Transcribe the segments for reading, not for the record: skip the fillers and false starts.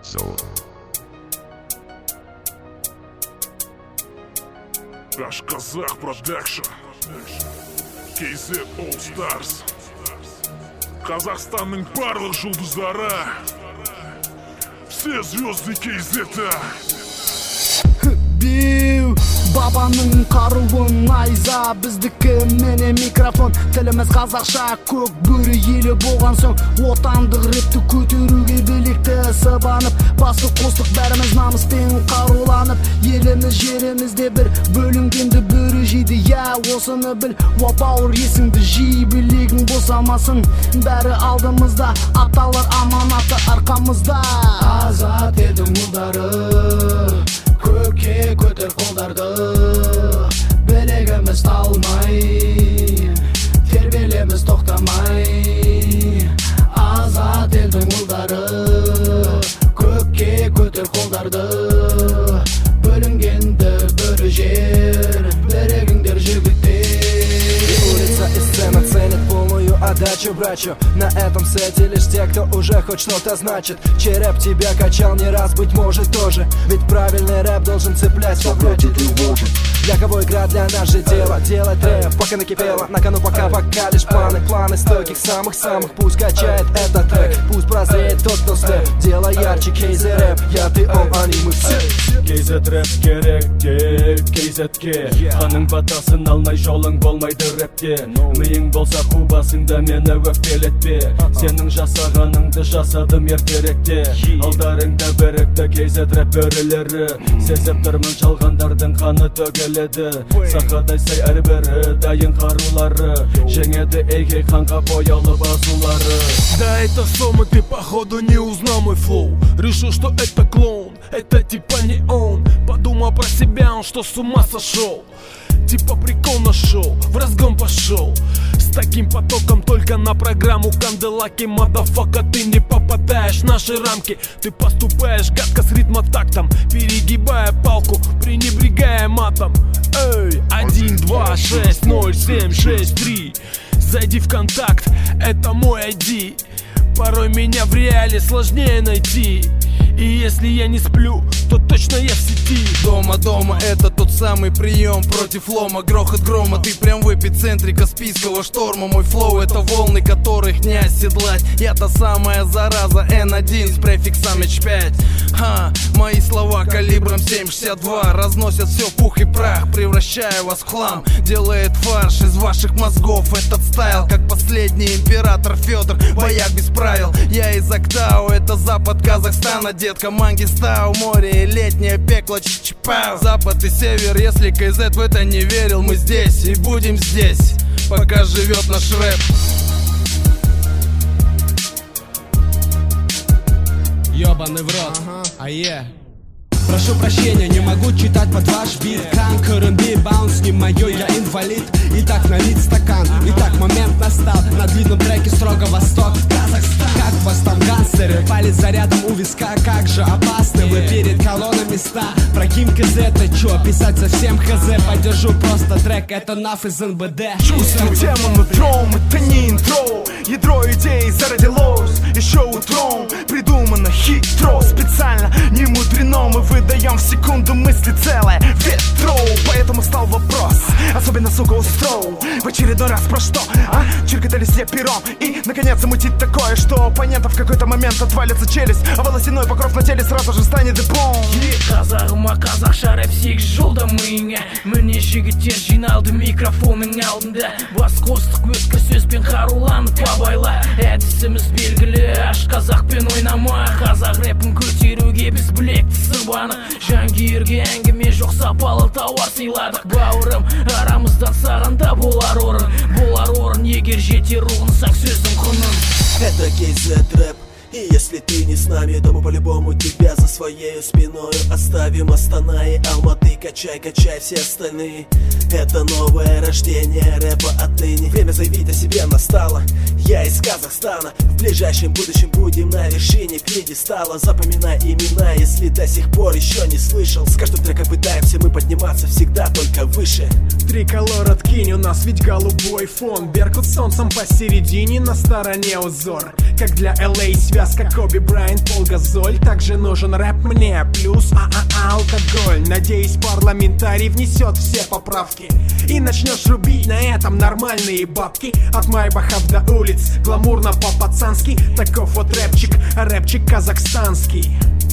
зовут. Аш Казах Продакшн, KZ All Stars. Қазақстанның барлық жұлдыздары, все звезды KZ-а. Беу бабаның қаруын найза, біздікі міне микрофон. Тіліміз қазақша, көк бөрі елі болған соң, отандық рэпті көтеруге білекті сыбанып, басы қостық бәріміз намыспен қаруланып. Еліміз жерімізде бір бөлінгенді бөрі жейді, я осыны біл. Уапауыр есіңді жей, білегің босамасын, бәрі алдымызда, аталар аманаты арқамызда. Азат елдің ұлдары, көкке көтер қолдарды, білегіміз талмай, тербелеміз тоқтамай. Азат елдің ұлдары, көкке көтер қолдарды, бөлінгенді бөрі жер, бірігіңдер жігіттер. Улица и сцена ценят полную отдачу, брачу. На этом сете лишь те, кто уже хоть что-то значит. Чей рэп тебя качал не раз, быть может тоже. Ведь правильный рэп должен цеплять, совратить и ложить. Для кого игра, для нас же дело. Делать рэп, пока накипело. На кону пока лишь планы стойких самых-самых. Пусть качает этот трек, пусть прозреет тот, кто степ. Дело ярче, KZ рэп, я, ты, он, они, мы все. KZ рэп керек тек KZ-ке. Ханың батасын алмай жолың болмайды рэпте. Миың болса қубасыңда мені өкпелетпе. Сенің жасағаныңды жасадым ертеректе. Алдарыңда бірікті KZ рэп бөрілері. Сезіп тұрмын жалғандардың қаны төгеледі. Сақадай сай әрбірі дайын қарулары. Жеңеді AK қанға боялы базулары. Да это Сома, ты походу не узнал мой флоу. Решил, что это клоун, это типа не он. Подумал про себя, он что, с ума сошел? Типа прикол нашел, в разгон пошел. С таким потоком только на программу Канделаки. Мадафака, ты не попадаешь в наши рамки. Ты поступаешь гадко с ритмотактом, перегибая палку, пренебрегая матом. Эй, 1, 2, 6, 0, 7, 6, 3. Зайди в контакт, это мой ID. Порой меня в реале сложнее найти. И если я не сплю, то точно я в сети. Дома, это тот самый прием против лома. Грохот грома, ты прям в эпицентре Каспийского шторма. Мой флоу — это волны, которых не оседлать. Я та самая зараза N1 с префиксом H5. Мои слова калибром 7,62 разносят все в пух и прах, превращая вас в хлам. Делает фарш из ваших мозгов этот стайл, как последний император Федор, бояк без правил. Я из Актау, это запад Казахстана, детка, Мангистау, море и летнее пекло, чичипау. Запад и север, если KZ в это не верил, мы здесь и будем здесь, пока живет наш рэп. Ёбаный в рот, Прошу прощения, не могу читать под ваш бит. Канк, R&B, баунс не моё, я инвалид. Итак, налить стакан, итак, момент настал. На длинном треке строго восток, Казахстан. Как вас там гангстеры, палец зарядом у виска. Как же опасны вы перед колоннами ста. Про Ким KZ, ты чё, писать совсем хз. Поддержу просто трек, это наф из НБД. Чувствую тему нутром, это не интро. Ядро идей зародилось еще утром. Придумано хитро, специально, не мудрено. Мы выдаем в секунду мысли целое ветро. Поэтому стал вопрос, особенно, сука, устроил. В очередной раз про что, Чиркать листья пером и, наконец, замутить такое, что оппонента в какой-то момент отвалится челюсть, а волосяной покров на теле сразу же станет депом. Қазағыма қазақша рэп 8 жылда миыңа. Міне жігіттер жиналды микрофонның алдында. Бас қостық өткі сөзбен қаруланып абайла. Әдісіміз белгілі, аш қазақпен ойнама. Қазақ рэпін көтеруге біз білекті сыбаны. Жангирге әңгіме жоқ, сапалы тауар сыйладық. Бауырым, арамыздан сағанда болар орын, егер жетер ұғынсақ сөздің құнын. Это KZ рэп. И если ты не с нами, то мы по-любому тебя за своей спиной оставим. Астана и Алматы, качай все остальные. Это новое рождение рэпа отныне. Время заявить о себе настало. Я из Казахстана. В ближайшем будущем будем на вершине пьедестала. Запоминай имена, если до сих пор еще не слышал. С каждым треком пытаемся мы подниматься всегда только выше. Триколор откинь, у нас ведь голубой фон. Беркут солнцем посередине, на стороне узор. как для LA связка Коби Брайант, Пол Газоль. Также нужен рэп мне, плюс алкоголь. Надеюсь, парламентарий внесет все поправки и начнешь рубить на этом нормальные бабки. От Майбахов до улиц, гламурно по-пацански. Таков вот рэпчик, рэпчик казахстанский.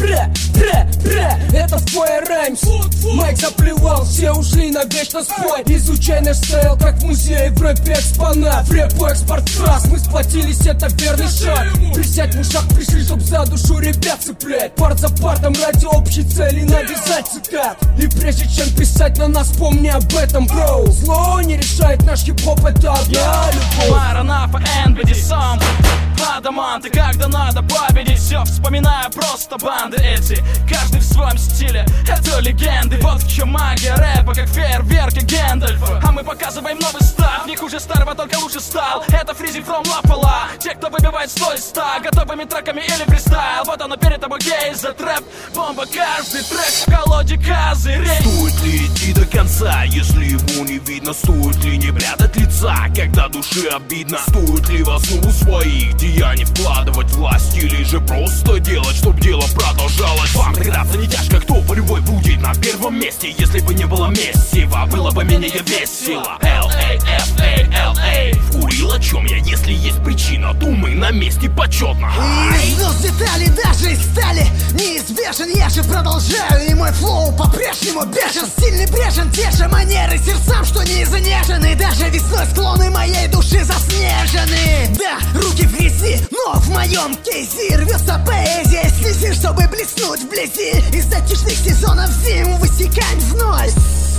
Это твой раймс. Майк заплевал, все ушли на вечный спой. Изучай наш стайл, как в музее, в рэпе экспонат. В рэпу экспорт фраз, мы сплотились, это верный шаг. Присядь в ушах, пришли, чтоб за душу ребят цеплять. Парт за партом ради общей цели навязать цитат. И прежде чем писать на нас, помни об этом, бро. Зло не решает наш хип-хоп, это одна любовь. Маранафа, Энбиди, сам адаманты, когда надо победить, все вспоминаю просто банды эти. Каждый в своем стиле, это легенды. Вот в чем магия рэпа, как фейерверки Гэндальфа. А мы показываем новый став, не хуже старого, только лучше стал. Это фризи from Лапала, те, кто выбивает 100 из 100 готовыми треками или фристайл. Вот оно перед тобой, гейза, трэп, бомба, каждый трек в колоде козырей. Стоит ли идти до конца, если ему не видно? Стоит ли не прятать лица, когда душе обидно? Стоит ли в основу своих деяний вкладывать власть, или же просто делать, чтоб дело продолжалось? Вам догадаться не тяжко, кто по любой будет на первом месте. Если бы не было мессива, было бы менее весело. L.A.F.A.L.A. Вкурил, о чем я, если есть причина, думай на месте почетно. Износ деталей даже из стали неизбежен, я же продолжаю. И мой флоу по-прежнему бешен. Стильный брежен, те же манеры сердцам, что не занежены. Даже весной склоны моей души заснежены. Да, руки в грязи, но в моем кейсе рвется поэзия. Слезы, чтобы блеснуть вблизи. Из затишных сезонов зим высекаем вновь.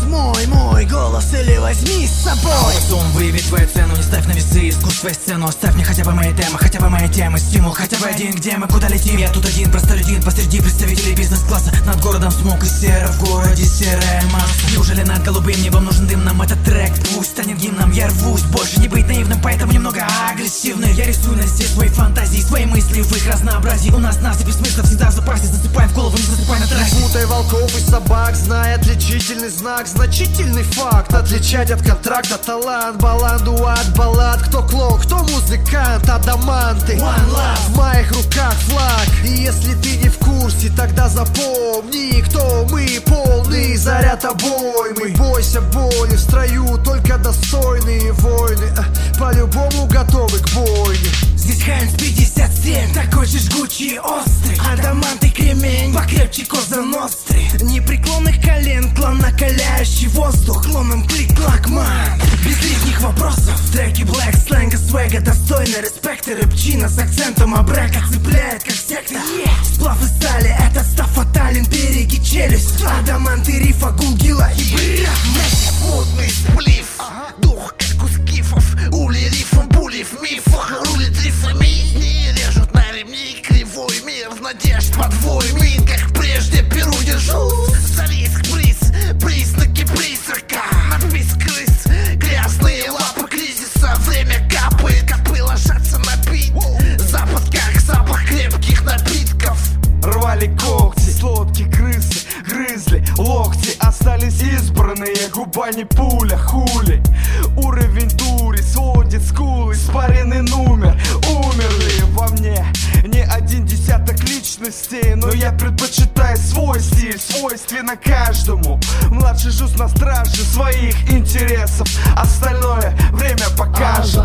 Мой голос или возьми с собой. Сон выявит твою цену, не ставь на весы искусство и сцену. Оставь мне хотя бы мои темы, хотя бы мои темы. Стимул хотя бы один, где мы, куда летим. Я тут один, простолюдин, посреди представителей бизнес-класса. Над городом смог и серо, в городе серая масса. Неужели над голубым небом нужен дым? Нам этот трек пусть станет гимном. Я рвусь, больше не быть наивным, поэтому немного агрессивный. Я рисую на листе свои фантазии, свои мысли в их разнообразии. У нас насыпь смыслов всегда в запасе. Засыпаем в голову, не засыпай на трассе. Путай волков и собак, знай отличительный знак. Значительный факт, отличать от контракта талант. Баланду от баллад, кто клоун, кто музыкант. Адаманты, One Love, в моих руках флаг. И если ты не в курсе, тогда запомни, кто мы, полный заряд обоймы. Бойся боли, в строю только достойные воины, по-любому готовы к бойне. Здесь Хайнс 57, такой же жгучий и острый. Адаманты кремень, покрепче Коза Ностры. Непреклонных колен, клан накаляющий воздух. Клоном клик-клак-ман, без лишних вопросов. Треки блэк, сленга, свега, достойный респект. И рэпчина с акцентом абрека цепляет как секта. Сплав из стали, этот став фатален, береги челюсть. Адаманты, рифа, гулгила и бря. Мутный сплив, дух как у скифов. Ули рифом, пули в мифах. Рулит рифами, не режут на ремни. Кривой мир в надежд подвой мин. Как прежде перу держу. За риск приз, признаки призрака. Надпись крыс, грязные лапы кризиса. Время капает, копы ложатся на бит. Запад как запах крепких напитков. Рвали когти, сладкие крысы, грызли локти. Остались избранные, губа не пуля, хули. Уровень дури сводит скулы, испаренный номер. Умерли во мне не один десяток личностей, но я предпочитаю свой стиль, свойственно каждому. Младший жуз на страже своих интересов, остальное время покажет.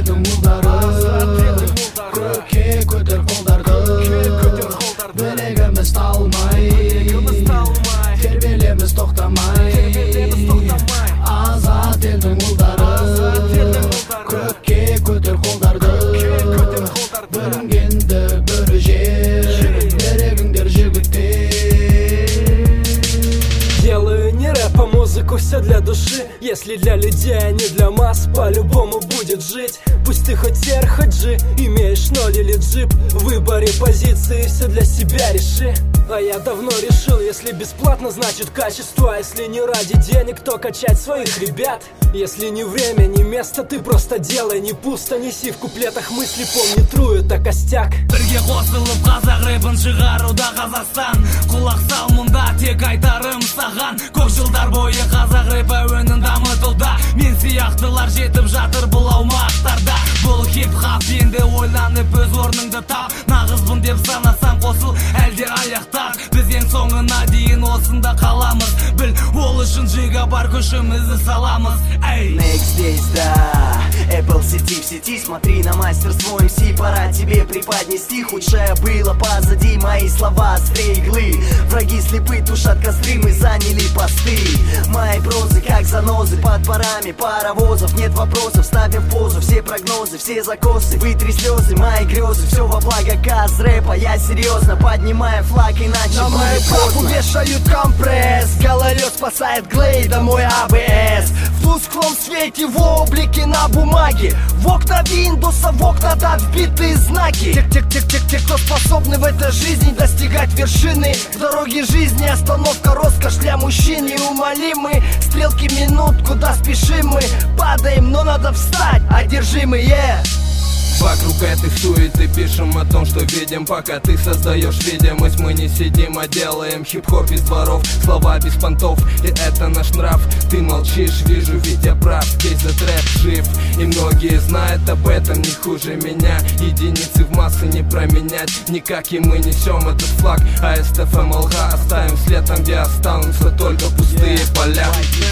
Білегіміз талмай, тербелеміз тоқтамай. Азат елдің ұлдары, көкке көтер қолдарды. Бөлінгенді бір жер, берегіңдер жігіттер. Делаю не рэп, а музыку, все для души. Если для людей, а не для масс, по-любому будет жить. Пусть ты хоть R, хоть G, имеешь 0 или джип. В выборе позиции все для себя реши. А я давно решил, если бесплатно, значит качество. А если не ради денег, то качать своих ребят. Если не время, не место, ты просто делай. Не пусто неси в куплетах мысли, помни, тру, это костяк. Бірге қосылып қазақ рэпін шығаруда Қазақстан. Құлақ сал, мұнда тек айтарым саған. Көп жылдар бойы қазақ рэп әуенін дамытуда. Мен сияқтылар жетіп жатыр бұл аумақтарда. Бұл хип-хап енді ойланып өз орныңды тап. Нағызбын деп санасаң қосыл, әлде аяқтар. Біз ең соңына дейін осында қаламыз. Біл, ол үшін жига бар күшімізді саламыз. Next здесь, да, Apple сети в сети. Смотри на мастерство MC, пора тебе преподнести. Худшее было позади, мои слова острее иглы. Враги слепы, тушат костры, мы заняли посты. Мои прозы как занозы под парами паровозов. Нет вопросов, ставим в позу все прогнозы, все закосы. Вытри слезы, мои грезы, все во благо каз рэпа. Я серьезно поднимаю флаг, иначе на мою папу вешают компресс. Гололед спасает Глейда, мой АБС. В тусклом свете, в облике на бумаге. В окна Виндоса, в окна да вбитые знаки. Те, кто способны в этой жизни достигать вершины. В дороге жизни остановка, роскошь для мужчин. Неумолимы стрелки минут, куда спешим мы. Падаем, но надо встать, одержимые. Вокруг этой суеты пишем о том, что видим. Пока ты создаешь видимость, мы не сидим, а делаем хип-хоп из дворов. Слова без понтов, и это наш нрав. Ты молчишь, вижу, ведь я прав. Кейзет рэп жив, и многие знают об этом не хуже меня. Единицы в массы не променять никак, и мы несем этот флаг. А СТФМЛГ оставим след там, где останутся только пустые поля.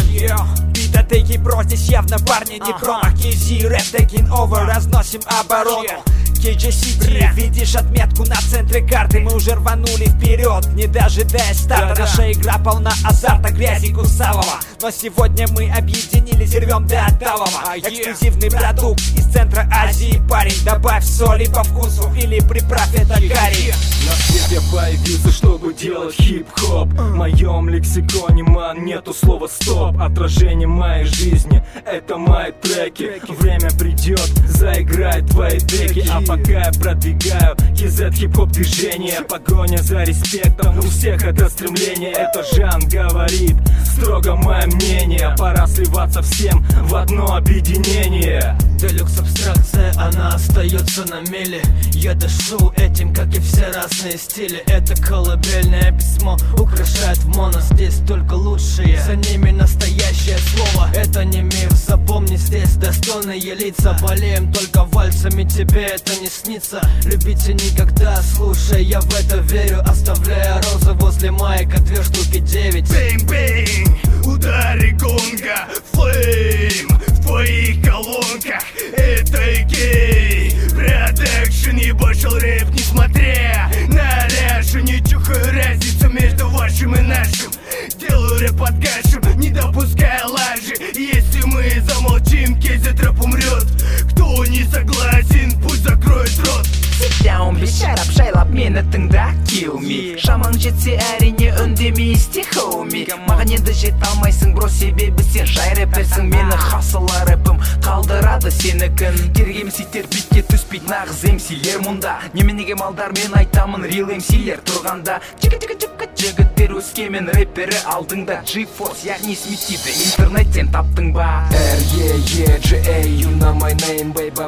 Битотеки про здесь явно парни не промах. KZ рэп taking over, разносим оборону. KJ City, видишь отметку на центре карты. Мы уже рванули вперед, не дожидаясь старта. Наша игра полна азарта, грязи кусавого. Но сегодня мы объединились, рвем до талого. Эксклюзивный продукт из центра Азии, парень. Добавь соли по вкусу или приправь это карри. На свет я появился, чтобы делать хип-хоп. В моем лексиконе, ман, нету слова стоп. Отражение моей жизни, это мои треки. Время придет, заиграет твои деки. А пока я продвигаю KZ хип-хоп движение. Погоня за респектом, у всех это стремление. Это Жан говорит, строго мое мнение. Пора сливаться всем в одно объединение. Делюкс абстракция, она остается на мели. Я дышу этим, как и все разные стили. Это колыбельное письмо украшает в моно. Здесь только лучшие, за ними настоящее слово. Это не миф, запомни, здесь достойные лица. Болеем только вальсами, тебе это не снится. Любите никогда, слушай, я в это верю. Оставляя розы возле майка, 2 штуки 9. Бэнг-бэнг, удары гонга, флейм в твоих колонках. Это гей, продакшн, ебашил рэп, несмотря на ряшу. Не чухаю разницу между вашим и нашим. Делаю рэп под кашем, не допуская лажи. Если мы замолчим, KZ рэп умрет. Кто не согласен, пусть закроет рот. Down, бешарап жайлап мені тыңда килми. Шамаң жетсе әрине үндемейсте хоуми. Маған енді жет алмайсың бро, себебі сен жай рэперсің. Мені хасыла рэпім қалдырады сенікін. Кергем ситер битке түспейд нағыз MC-лер мұнда. Неменеге малдар мен айтамын real MC-лер тұрғанда. Жігіттер өскемен рэпері алдыңда. G-Force яғни смитиді интернеттен таптың ба? R-E-E-G-A, you know my name, baby,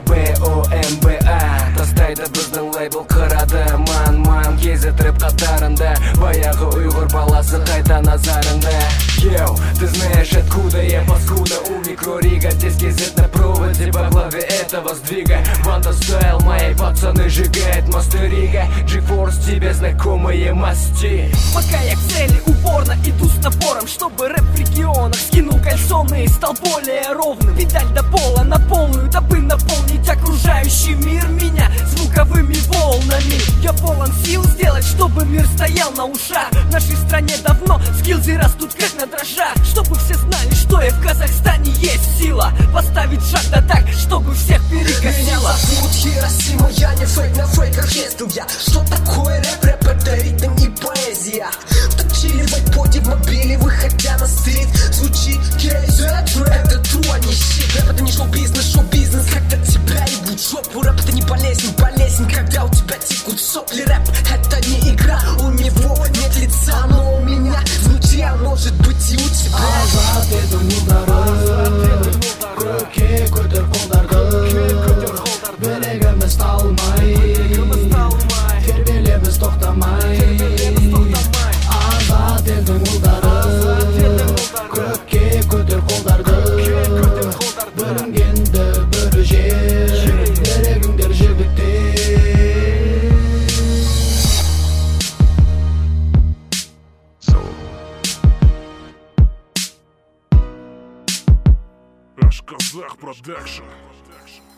B-O-M-B-A. Тастайды біздің лейбл қырады, ман KZ рэп қатарында. Баяғы ұйғыр баласы қайта назарында. Йоу, ты знаешь откуда я паскуда. У микрорига здесь KZ на проводе. Во главе этого сдвига банда стайл, мои пацаны сжигает мосты Рига. G-Force тебе знакомые масти. Пока я к цели упорно иду с напором, чтобы рэп в регионах скинул кальсоны и стал более ровным. Педаль до пола на полную, дабы наполнить окружающий мир меня звуковыми волнами. Я полон сил сделать, чтобы мир стоял на ушах. В нашей стране давно скиллзы растут как на дрожжах. Чтобы все знали, что и в Казахстане есть сила. Поставить шаг да так, чтобы всех перекосило. Меня зовут Хиросима, я не фейк, на фейках ездил я. Что такое рэп? Рэп это ритм и поэзия. Вточили в айподе в мобиле, выходя на стрит. Звучит KZ рэп, это true, а не щит. Рэп это не шоу-бизнес, шоу-бизнес, когда тебя ебут жопу. Рэп это не болезнь, когда у тебя текут сопли. Рэп это не игра, у него не талмай тербелебіз тоқтамай азат елдің ұлдары көкке көтер қолдарды бөлінгенді бір жер берегіңдер жігіттер. Раш Казах Продакшн.